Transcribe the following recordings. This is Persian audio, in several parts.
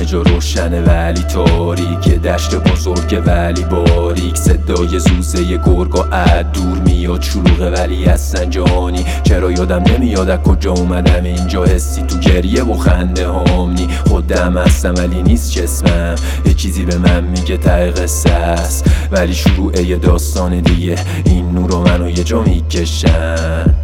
همه جا روشنه ولی تاریک، دشت بزرگ ولی باریک، صدای زوزه گرگا از دور میاد شلوغه ولی از سنجانی. چرا یادم نمیاد از کجا اومدم اینجا، حسی تو گریه و خنده هامنی. خودم هستم ولی نیست جسمم، یه چیزی به من میگه ته قصه است، ولی شروع یه داستان دیگه. این نور و منو یه جا میکشن.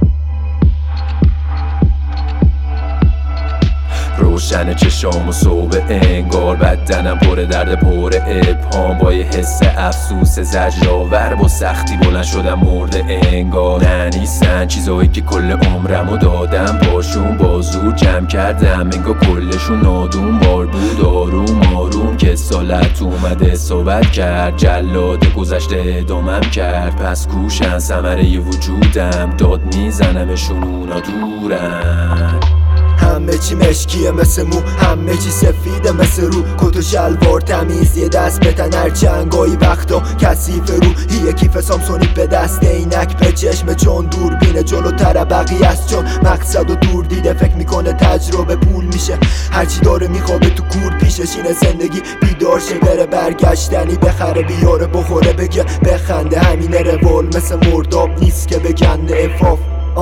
روشن چشام و صبح انگار، بدنم پر درد پر ابهام، با یه حس افسوس زجرآور با سختی بلند شدم مرده انگار. نه نیستن چیزایی که کل عمرمو دادم باشون، با زور جمع کردم انگار کلشون نادون بار بود. آروم آروم که سالت اومده صحبت کرد، جلاد گذشته ادامم کرد. پس کوشن ثمره وجودم، داد میزنمشون اونا دورن. همه چی مشکیه مثل مو، همه چی سفیده مثل رو. کت و شلوار تمیز، یه دست بتن هرچنگایی وقتا کثیف رو. یه کیف سامسونی به دست، اینک به چشم چون دوربینه جلوتر بقیه است، چون مقصد و دور دیده فکر میکنه تجربه پول میشه. هرچی داره میخوابه تو کور پیشش، اینه زندگی بیدار شه بره برگشتنی، بخره بیاره بخوره بگه بخنده. همینه روال مثل مرداب نیست که بکنده افاف.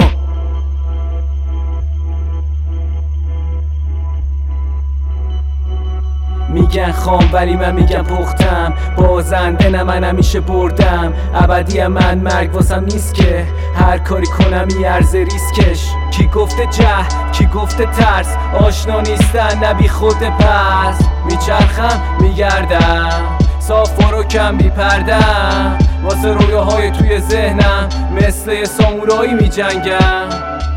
میگن خام ولی من میگم پختم، بازنده نه من همیشه بردم. ابدی من مرگ واسم نیست که هر کاری کنم میارزه ریسکش. کی گفته جهل کی گفته ترس، آشنا نیستن نبی خود پس. میچرخم میگردم صاف و کم بی پردم، واسه رویاهای توی ذهنم مثل یه سامورایی میجنگم.